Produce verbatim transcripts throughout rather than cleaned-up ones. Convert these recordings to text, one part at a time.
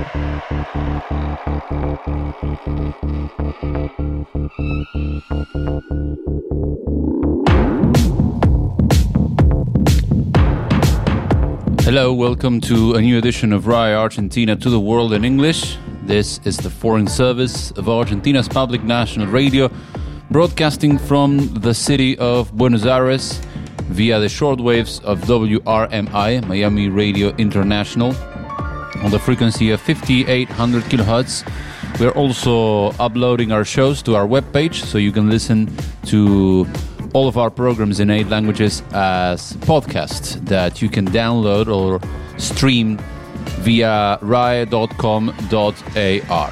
Hello, welcome to a new edition of R A I Argentina to the World in English. This is the foreign service of Argentina's public national radio, broadcasting from the city of Buenos Aires via the shortwaves of W R M I, Miami Radio International, on the frequency of fifty-eight hundred kilohertz. We're also uploading our shows to our webpage, so you can listen to all of our programs in eight languages as podcasts that you can download or stream via R A I dot com dot A R.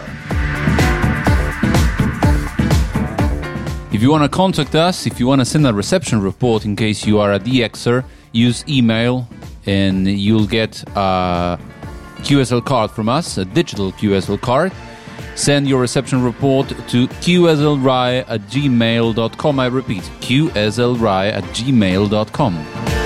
If you want to contact us, if you want to send a reception report in case you are a D Xer, use email and you'll get a Q S L card from us, a digital Q S L card. Send your reception report to Q S L R A I at gmail dot com. I repeat, Q S L R A I at gmail dot com.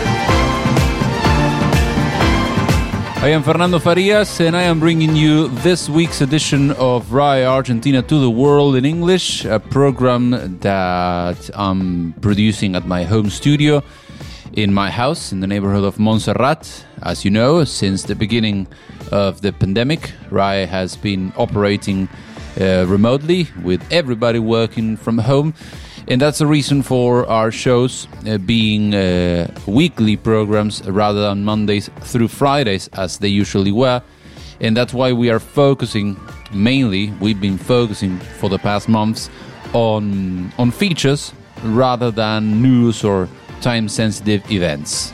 I am Fernando Farias, and I am bringing you this week's edition of R A I Argentina to the World in English, a program that I'm producing at my home studio in my house in the neighborhood of Montserrat. As you know, since the beginning of the pandemic, R A I has been operating uh, remotely with everybody working from home. And that's the reason for our shows uh, being uh, weekly programs rather than Mondays through Fridays as they usually were. And that's why we are focusing, mainly, we've been focusing for the past months on, on features rather than news or time-sensitive events.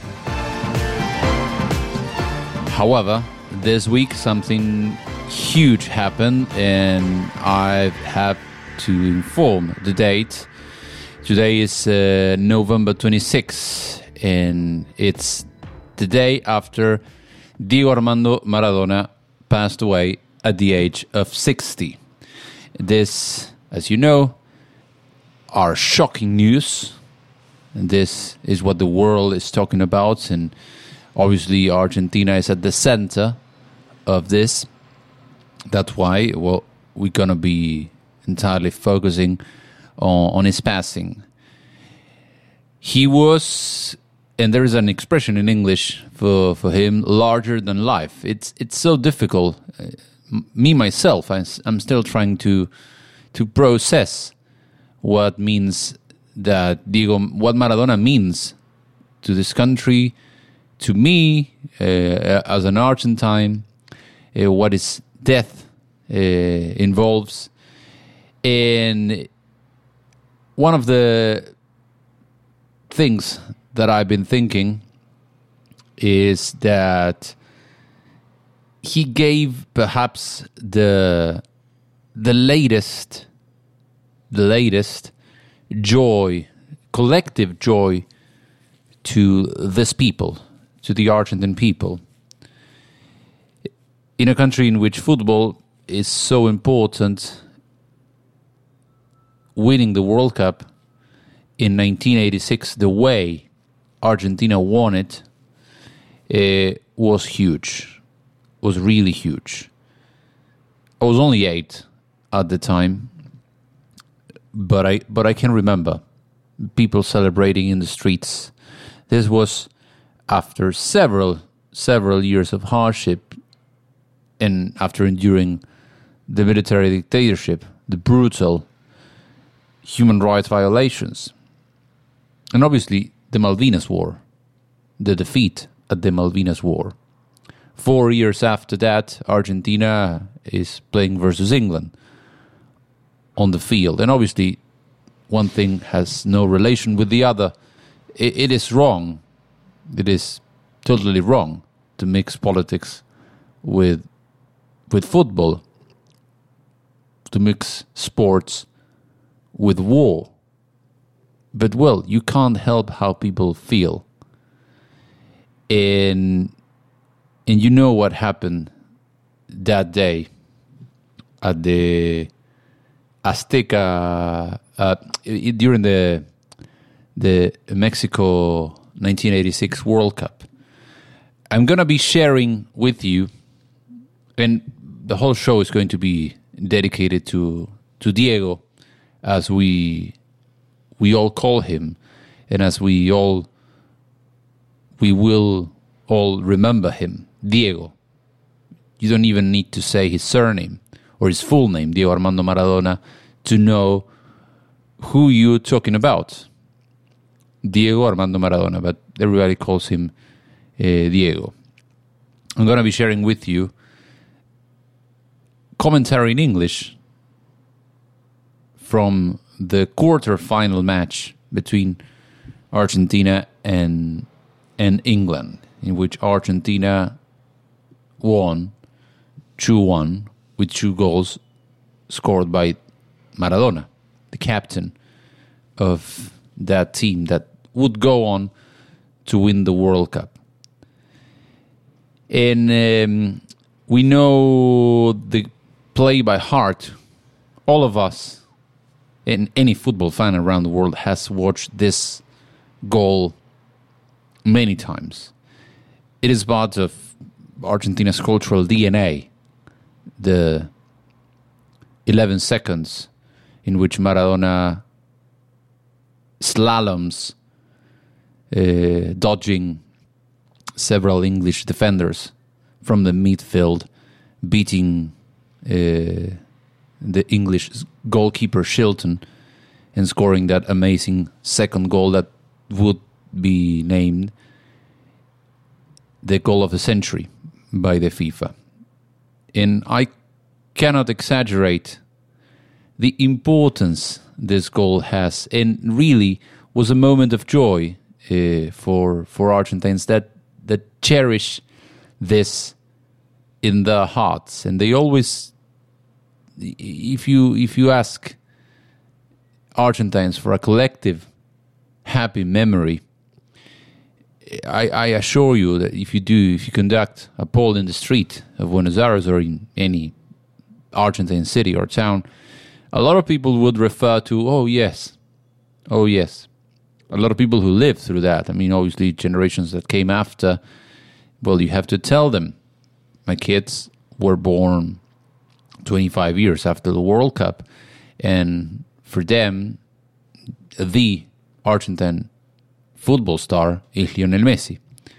However, this week something huge happened and I have to inform the date. Today is uh, November twenty-sixth, and it's the day after Diego Armando Maradona passed away at the age of sixty. This, as you know, are shocking news, and this is what the world is talking about, and obviously Argentina is at the center of this. That's why, well, we're going to be entirely focusing on, on his passing. He was, and there is an expression in English for, for him, larger than life. It's it's so difficult. Uh, me, myself, I, I'm still trying to to process what means that Diego, what Maradona means to this country, to me, uh, as an Argentine, uh, what his death uh, involves. And one of the things that I've been thinking is that he gave perhaps the the latest the latest joy, collective joy to this people, to the Argentine people. In a country in which football is so important, winning the World Cup in nineteen eighty-six, the way Argentina won it, uh, was huge, was really huge. I was only eight at the time, but I but I can remember people celebrating in the streets. This was after several several years of hardship, and after enduring the military dictatorship, the brutal human rights violations, and obviously the Malvinas War, the defeat at the Malvinas War. Four years after that, Argentina is playing versus England on the field. And obviously, one thing has no relation with the other. It, it is wrong. It is totally wrong to mix politics with with football, to mix sports with war. But, well, you can't help how people feel. And, and you know what happened that day at the Azteca, uh, during the the Mexico nineteen eighty-six World Cup. I'm going to be sharing with you, and the whole show is going to be dedicated to to Diego, as we we all call him, and as we all we will all remember him, Diego. You don't even need to say his surname or his full name, Diego Armando Maradona, to know who you're talking about. Diego Armando Maradona, but everybody calls him uh, Diego. I'm going to be sharing with you commentary in English from the quarter-final match between Argentina and and England, in which Argentina won two one with two goals scored by Maradona, the captain of that team that would go on to win the World Cup. And um, we know the play by heart. All of us, and any football fan around the world, has watched this goal many times. It is part of Argentina's cultural D N A. The eleven seconds in which Maradona slaloms, uh, dodging several English defenders from the midfield, beating uh, the English goalkeeper Shilton, and scoring that amazing second goal that would be named the goal of the century by the FIFA. And I cannot exaggerate the importance this goal has, and really was a moment of joy uh, for for Argentines that that cherish this in their hearts. And they always, if you if you ask Argentines for a collective happy memory, I, I assure you that if you do, if you conduct a poll in the street of Buenos Aires or in any Argentine city or town, a lot of people would refer to, oh yes, oh yes. A lot of people who lived through that. I mean, obviously, generations that came after, well, you have to tell them. My kids were born twenty-five years after the World Cup, and for them, the Argentine football star is Lionel Messi.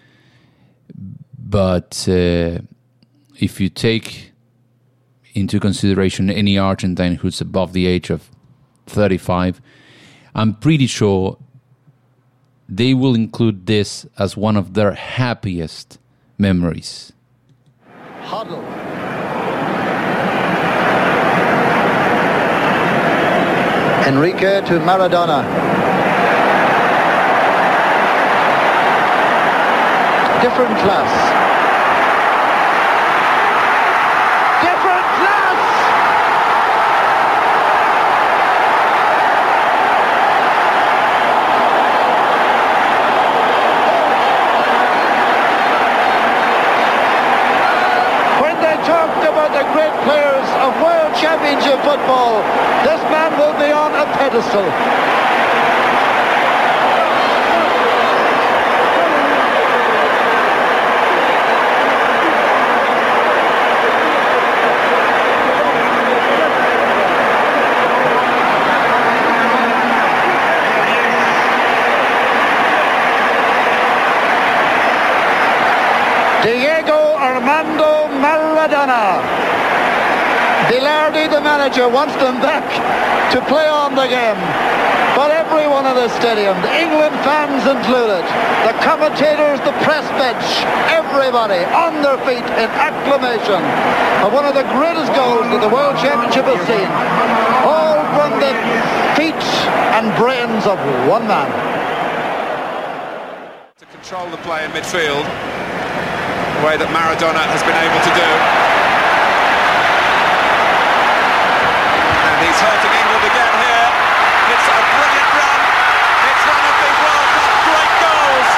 But uh, if you take into consideration any Argentine who's above the age of thirty-five, I'm pretty sure they will include this as one of their happiest memories. Huddle. Enrique to Maradona. Different class. Different class! When they talked about the great players of World Championship football, this man will be on a pedestal. Diego Armando Maradona. Bilardi, the manager, wants them back to play on the game. But everyone in the stadium, the England fans included, the commentators, the press bench, everybody on their feet in acclamation of one of the greatest goals that the World Championship has seen. All from the feet and brains of one man. To control the play in midfield, the way that Maradona has been able to do. And he's hurting England again here. It's a brilliant run. It's one of the World Cup great goals.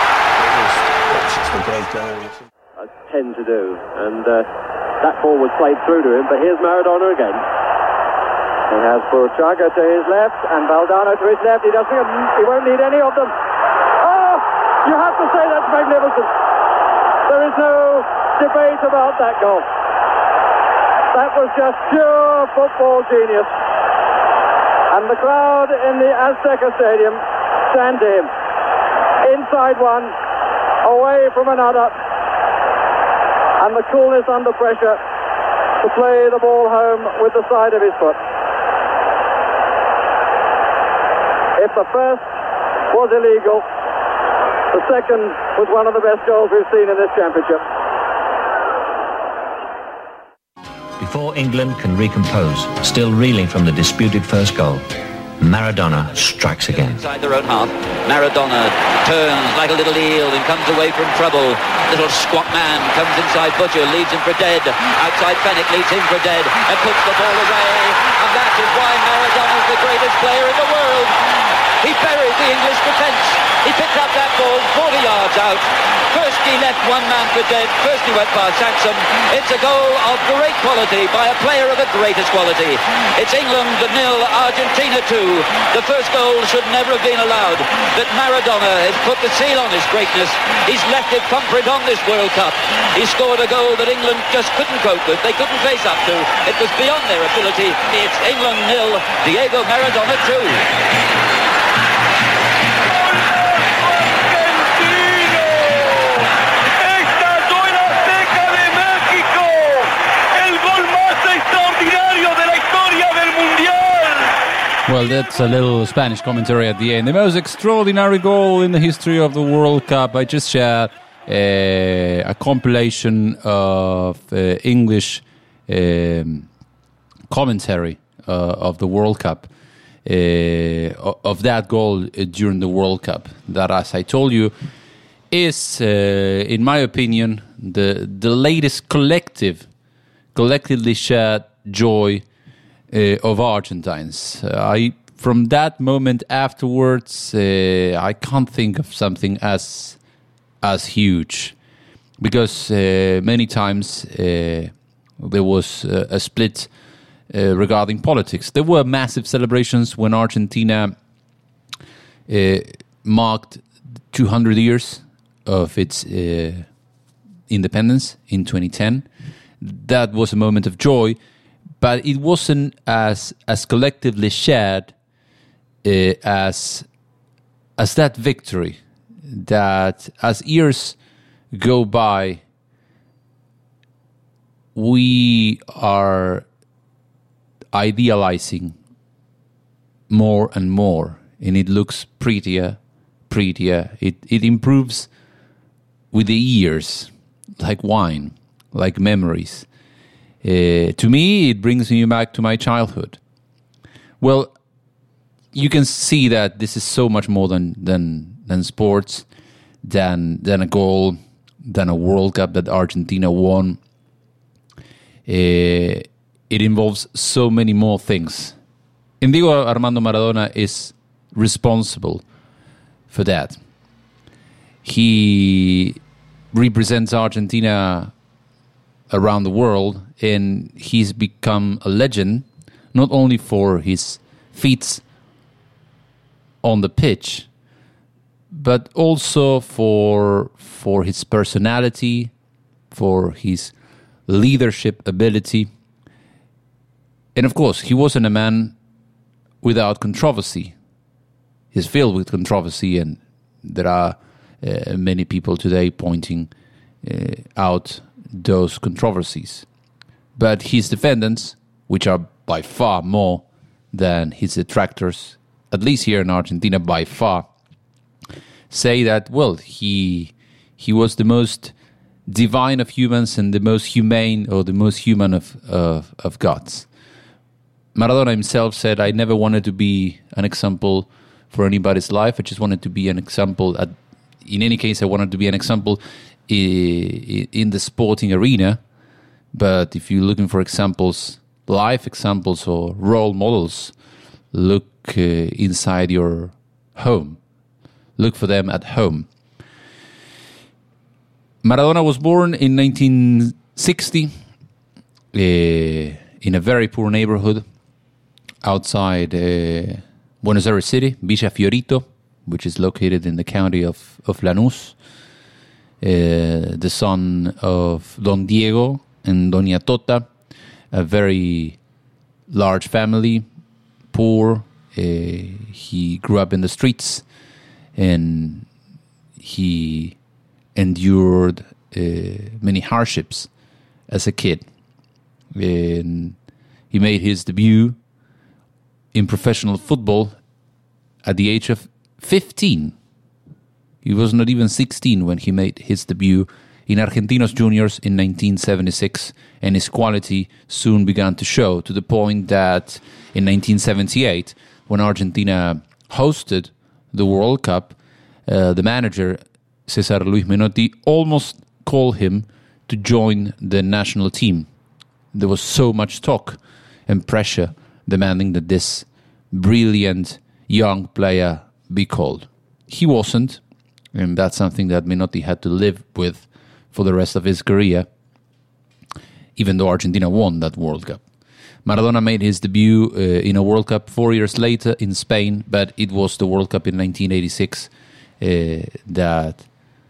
I tend to do, and uh, that ball was played through to him, but here's Maradona again. He has Burchaga to his left, and Valdano to his left. He doesn't, he won't need any of them. Oh, you have to say that's magnificent. There is no debate about that goal. That was just pure football genius. And the crowd in the Azteca Stadium stand to him. Inside one, away from another, and the coolness under pressure to play the ball home with the side of his foot. If the first was illegal, the second was one of the best goals we've seen in this championship. Before England can recompose, still reeling from the disputed first goal, Maradona strikes again. Inside their own half, Maradona turns like a little eel and comes away from trouble. Little squat man comes inside Butcher, leads him for dead. Outside Fennick leads him for dead and puts the ball away. And that is why Maradona is the greatest player in the world. He buried the English defence. He picked up that ball forty yards out. First he left one man for dead. First he went past Sansom. It's a goal of great quality by a player of the greatest quality. It's England nil, Argentina two. The first goal should never have been allowed. But Maradona has put the seal on his greatness. He's left it thumbprint on this World Cup. He scored a goal that England just couldn't cope with. They couldn't face up to. It was beyond their ability. It's England nil, Diego Maradona two. Well, that's a little Spanish commentary at the end. The most extraordinary goal in the history of the World Cup. I just shared uh, a compilation of uh, English um, commentary uh, of the World Cup, uh, of that goal during the World Cup. That, as I told you, is, uh, in my opinion, the the latest collective, collectively shared joy Uh, of Argentines. Uh, I from that moment afterwards, uh, I can't think of something as as huge, because uh, many times uh, there was uh, a split uh, regarding politics. There were massive celebrations when Argentina uh, marked two hundred years of its uh, independence in twenty ten. That was a moment of joy. But it wasn't as as collectively shared uh, as as that victory. That as years go by, we are idealizing more and more, and it looks prettier, prettier. It it improves with the years, like wine, like memories. Uh, to me, it brings me back to my childhood. Well, you can see that this is so much more than than than sports, than than a goal, than a World Cup that Argentina won. Uh, it involves so many more things. And Diego Armando Maradona is responsible for that. He represents Argentina around the world, and he's become a legend, not only for his feats on the pitch, but also for for his personality, for his leadership ability. And of course, he wasn't a man without controversy. He's filled with controversy, and there are uh, many people today pointing uh, out those controversies. But his defendants, which are by far more than his detractors, at least here in Argentina, by far, say that, well, he he was the most divine of humans and the most humane, or the most human of, of, of gods. Maradona himself said, I never wanted to be an example for anybody's life. I just wanted to be an example. At, in any case, I wanted to be an example in the sporting arena. But if you're looking for examples, life examples or role models, look uh, inside your home. Look for them at home. Maradona was born in nineteen sixty uh, in a very poor neighborhood outside uh, Buenos Aires City, Villa Fiorito, which is located in the county of, of Lanús. Uh, the son of Don Diego and Doña Tota, a very large family, poor. Uh, he grew up in the streets, and he endured uh, many hardships as a kid. And he made his debut in professional football at the age of fifteen. He was not even sixteen when he made his debut in Argentinos Juniors in nineteen seventy-six, and his quality soon began to show, to the point that in nineteen seventy-eight, when Argentina hosted the World Cup, uh, the manager, Cesar Luis Menotti, almost called him to join the national team. There was so much talk and pressure demanding that this brilliant young player be called. He wasn't, and that's something that Menotti had to live with for the rest of his career, even though Argentina won that World Cup. Maradona made his debut uh, in a World Cup four years later in Spain, but it was the World Cup in nineteen eighty-six uh, that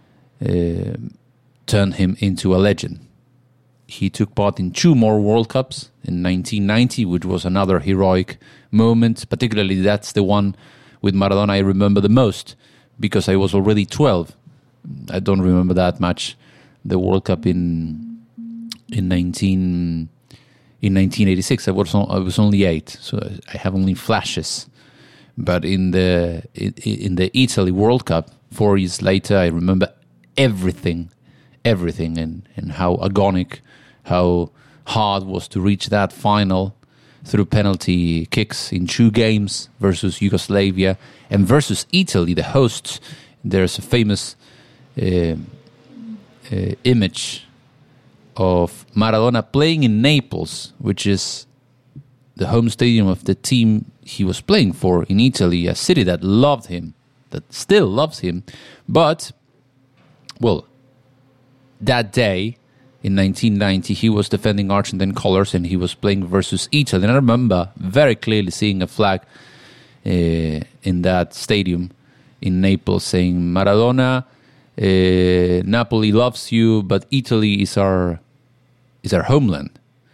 uh, turned him into a legend. He took part in two more World Cups in nineteen ninety, which was another heroic moment. Particularly, that's the one with Maradona I remember the most, because I was already twelve. I don't remember that much. The World Cup in in nineteen in nineteen eighty-six, I was on, I was only eight, so I have only flashes. But in the in, in the Italy World Cup four years later, I remember everything, everything, and and how agonic, how hard was to reach that final through penalty kicks in two games versus Yugoslavia and versus Italy, the hosts. There's a famous uh, uh, image of Maradona playing in Naples, which is the home stadium of the team he was playing for in Italy, a city that loved him, that still loves him. But, well, that day in nineteen ninety, he was defending Argentine colors and he was playing versus Italy. And I remember very clearly seeing a flag uh, in that stadium in Naples saying, Maradona, uh, Napoli loves you, but Italy is our is our homeland.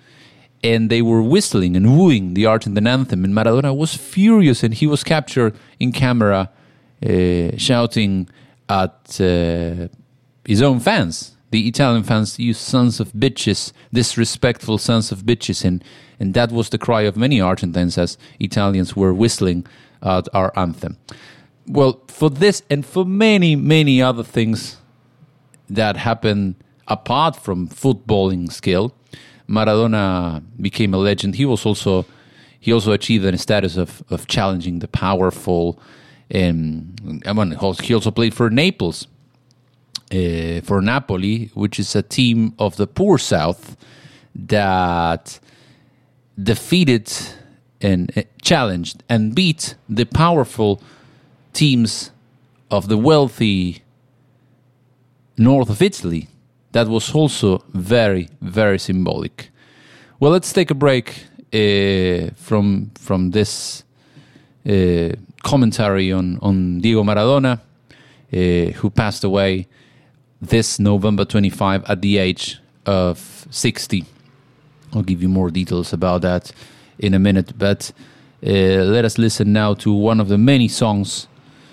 And they were whistling and wooing the Argentine anthem, and Maradona was furious, and he was captured in camera uh, shouting at uh, his own fans. The Italian fans, you sons of bitches, disrespectful sons of bitches, and, and that was the cry of many Argentines as Italians were whistling at our anthem. Well, for this and for many, many other things that happened apart from footballing skill, Maradona became a legend. He was also he also achieved a status of, of challenging the powerful. And I mean, he also played for Naples, uh, for Napoli, which is a team of the poor South that defeated and uh, challenged and beat the powerful teams of the wealthy north of Italy. That was also very, very symbolic. Well, let's take a break uh, from from this uh, commentary on, on Diego Maradona, uh, who passed away this November twenty-fifth at the age of sixty. I'll give you more details about that in a minute, but uh, let us listen now to one of the many songs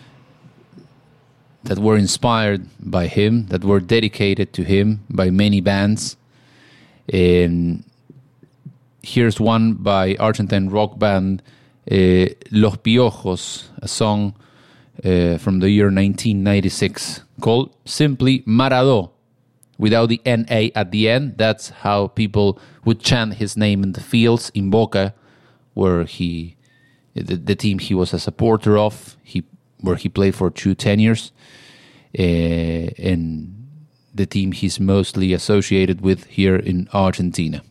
that were inspired by him, that were dedicated to him by many bands. And here's one by Argentine rock band uh, Los Piojos, a song uh, from the year nineteen ninety-six called simply Maradó, without the N A at the end. That's how people would chant his name in the fields in Boca, where he, the, the team he was a supporter of, he where he played for two tenures, uh, and the team he's mostly associated with here in Argentina.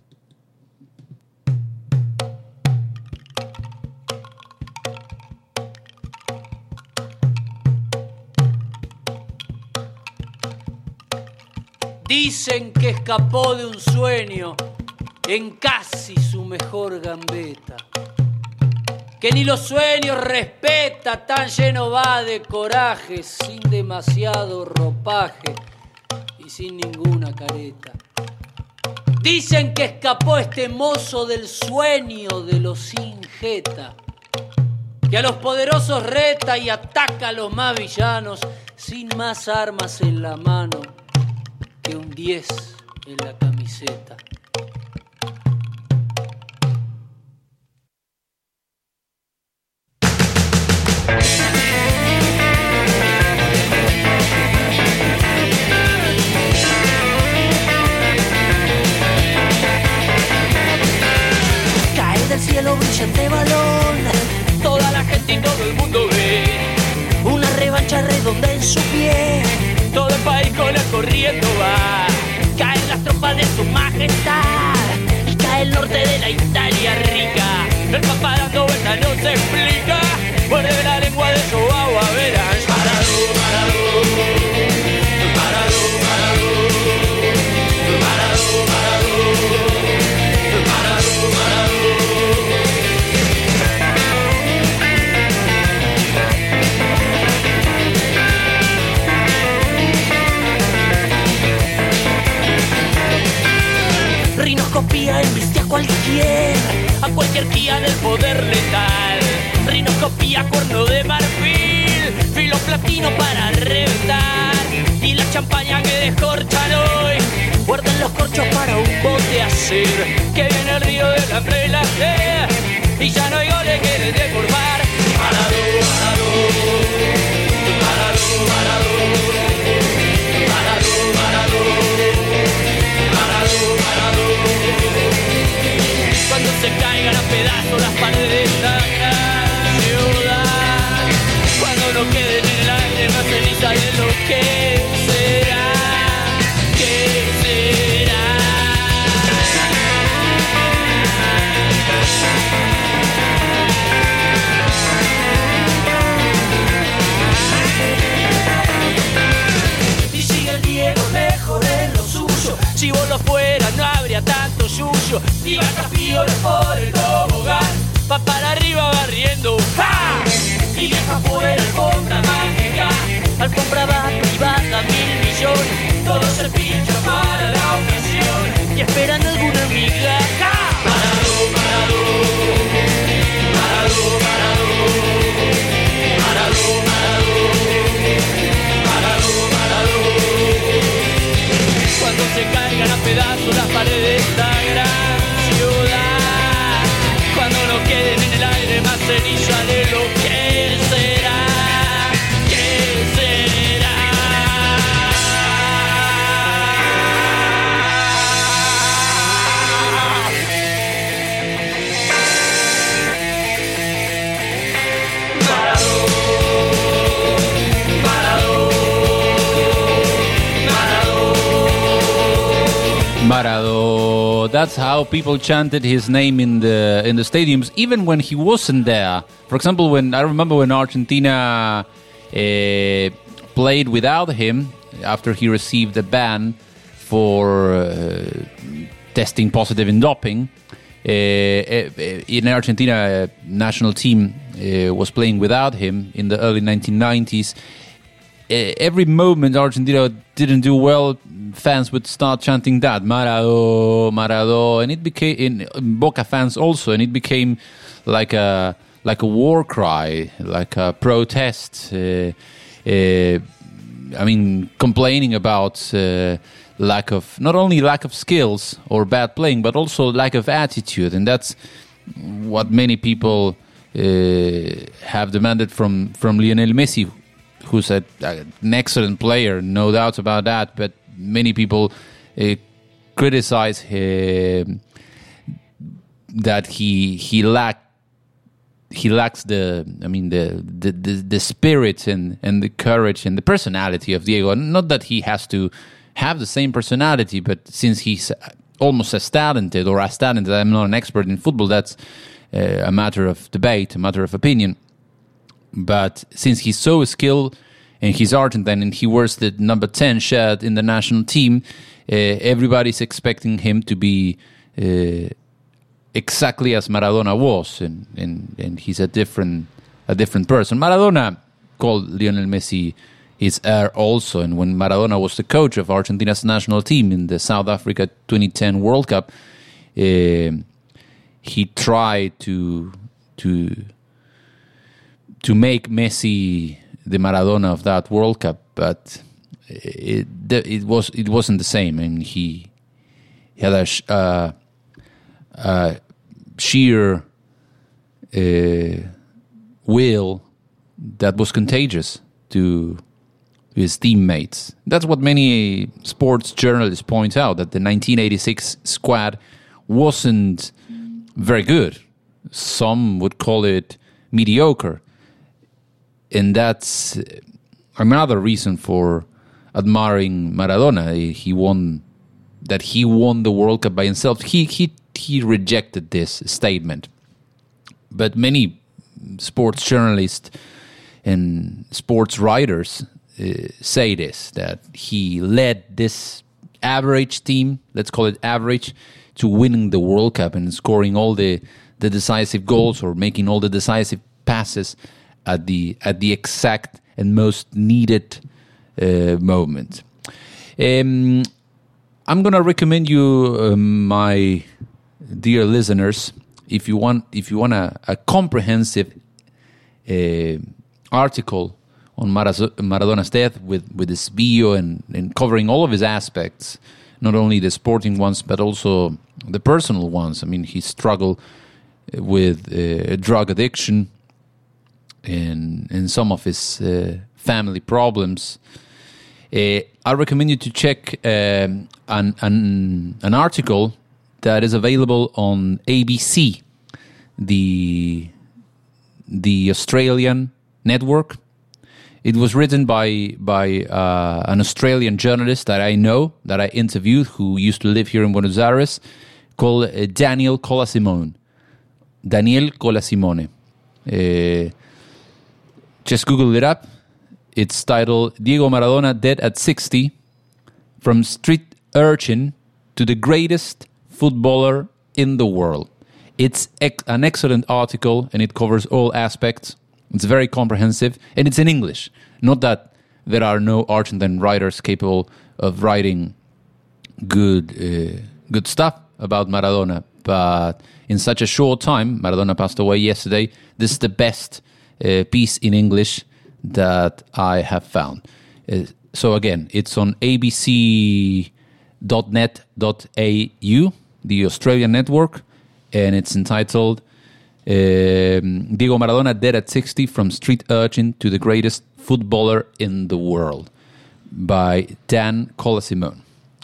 Dicen que escapó de un sueño en casi su mejor gambeta, que ni los sueños respeta, tan lleno va de coraje, sin demasiado ropaje y sin ninguna careta. Dicen que escapó este mozo del sueño de los sin jeta, que a los poderosos reta y ataca a los más villanos sin más armas en la mano que un diez en la camiseta. Cae del cielo brillante balón, Toda la gente y todo el mundo ve una revancha redonda en su pie. todo el país con él corriendo va. Caen las tropas de su majestad y cae el norte de la Italia rica. El papá dando vueltas no se explica. Muerde la lengua de su agua, verán. Maradó, Maradó, Maradó, Maradó, Maradó, Maradó, Maradó, Maradó. Rinoscopía embiste a cualquier, A cualquier guía del poder letal. rinoscopía cuerno de marfil, Filo platino para reventar. y la champaña que descorchan hoy. Guarden los corchos para un bote a hacer. Que viene el río del hambre y la sed. Y ya no hay goles que les dé por mar. Maradó, Maradó, Maradó, Maradó, Maradó, Maradó, Maradó, Maradó. Cuando se caigan a pedazos las paredes de esta gran ciudad, cuando no queden en el aire más ceniza de lo que será, que será. Y sigue el Diego mejor en lo suyo. Si vos lo fueras no habría tanto yuyo. Y bajas piolas por el tobogán. Va para arriba barriendo. ¡Ja! Y viaja por el alfombra mágica. Alfombra va privada mil millones. Todo se pincha para la ocasión. Y esperan alguna amiga. ¡Ja! Maradó, Maradó, Maradó, Maradó, Maradó, Maradó, Maradó, Maradó. Cuando se caigan a pedazos las paredes de esta gran ciudad, cuando no queden en el aire más ceniza de lo que será, que será. Maradó, Maradó, Maradó. Maradó. That's how people chanted his name in the in the stadiums, even when he wasn't there. For example, when I remember when Argentina uh, played without him after he received a ban for uh, testing positive in doping. Uh, in Argentina, uh, national team uh, was playing without him in the early nineteen nineties. Uh, every moment Argentina didn't do well, fans would start chanting that Maradó, Maradó, and it became in Boca fans also, and it became like a like a war cry, like a protest. Uh, uh, I mean, complaining about uh, lack of not only lack of skills or bad playing, but also lack of attitude, and that's what many people uh, have demanded from from Lionel Messi, who's a, an excellent player, no doubt about that, but many people uh, criticize him that he he lack he lacks the I mean the the, the, the spirit and, and the courage and the personality of Diego. Not that he has to have the same personality, but since he's almost as talented or as talented, I'm not an expert in football, that's uh, a matter of debate, a matter of opinion. But since he's so skilled and he's Argentine and he wears the number ten shirt in the national team, uh, everybody's expecting him to be uh, exactly as Maradona was, and, and, and he's a different a different person. Maradona called Lionel Messi his heir also. And when Maradona was the coach of Argentina's national team in the South Africa twenty ten World Cup, uh, he tried to to to make Messi the Maradona of that World Cup, but it it was it wasn't the same. I mean, he, he had a uh, uh, sheer uh, will that was contagious to his teammates. That's what many sports journalists point out, that the nineteen eighty-six squad wasn't very good. Some would call it mediocre. And that's another reason for admiring Maradona. He won that he won the World Cup by himself. He he he rejected this statement. But many sports journalists and sports writers uh, say this, that he led this average team, let's call it average, to winning the World Cup and scoring all the, the decisive goals or making all the decisive passes at the at the exact and most needed uh, moment. Um, I'm gonna recommend you, uh, my dear listeners, if you want if you want a, a comprehensive uh, article on Maradona's death with with his bio and, and covering all of his aspects, not only the sporting ones but also the personal ones. I mean, he struggled with uh, drug addiction and and some of his uh, family problems. Uh, I recommend you to check um, an, an an article that is available on A B C, the the Australian network. It was written by by uh, an Australian journalist that I know, that I interviewed, who used to live here in Buenos Aires, called uh, Daniel Colasimone. Daniel Colasimone. Uh, Just Google it up. It's titled Diego Maradona Dead at sixty, From Street Urchin to the Greatest Footballer in the World. It's ec- an excellent article, and it covers all aspects. It's very comprehensive, and it's in English. Not that there are no Argentine writers capable of writing good uh, good stuff about Maradona, but in such a short time, Maradona passed away yesterday, this is the best uh, piece in English that I have found. Uh, so again, it's on a b c dot net dot a u, the Australian network, and it's entitled um, Diego Maradona Dead at sixty, From Street Urchin to the Greatest Footballer in the World, by Dan Colasimone.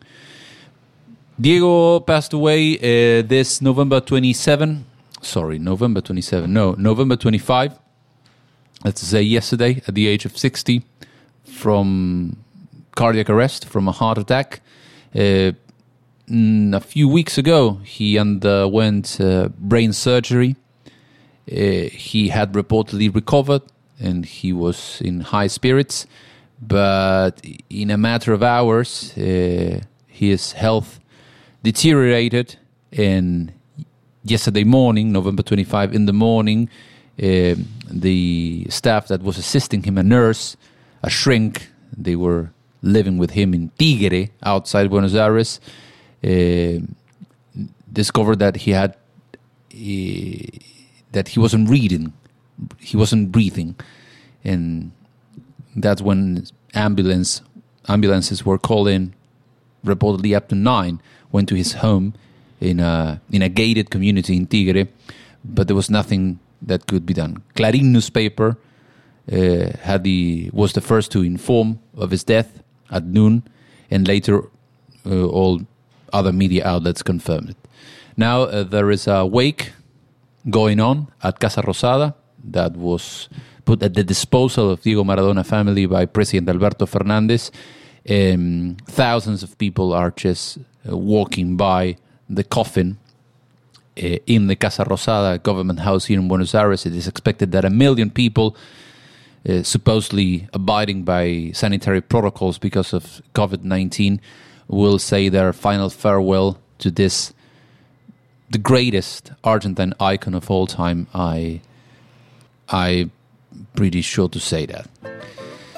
Diego passed away uh, this November twenty-seventh. Sorry, November twenty-seventh. No, November twenty-fifth. Let's say yesterday, at the age of sixty, from cardiac arrest, from a heart attack. Uh, a few weeks ago, he underwent uh, brain surgery. Uh, he had reportedly recovered, and he was in high spirits. But in a matter of hours, uh, his health deteriorated, and yesterday morning, November twenty-fifth, in the morning, uh, the staff that was assisting him, a nurse, a shrink, they were living with him in Tigre, outside Buenos Aires, uh, discovered that he had uh, that he wasn't breathing, he wasn't breathing, and that's when ambulance ambulances were called in, reportedly up to nine. Went to his home in a in a gated community in Tigre, but there was nothing that could be done. Clarín newspaper uh, had the was the first to inform of his death at noon, and later uh, all other media outlets confirmed it. Now uh, there is a wake going on at Casa Rosada that was put at the disposal of Diego Maradona family by President Alberto Fernandez. Um, thousands of people are just uh, walking by the coffin uh, in the Casa Rosada government house here in Buenos Aires. It is expected that a million people, uh, supposedly abiding by sanitary protocols because of COVID nineteen, will say their final farewell to this, the greatest Argentine icon of all time. I, I'm pretty sure to say that.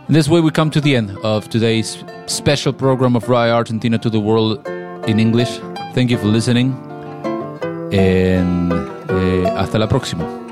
And this way we come to the end of today's special program of Raya Argentina to the World in English. Thank you for listening. And eh, hasta la próxima.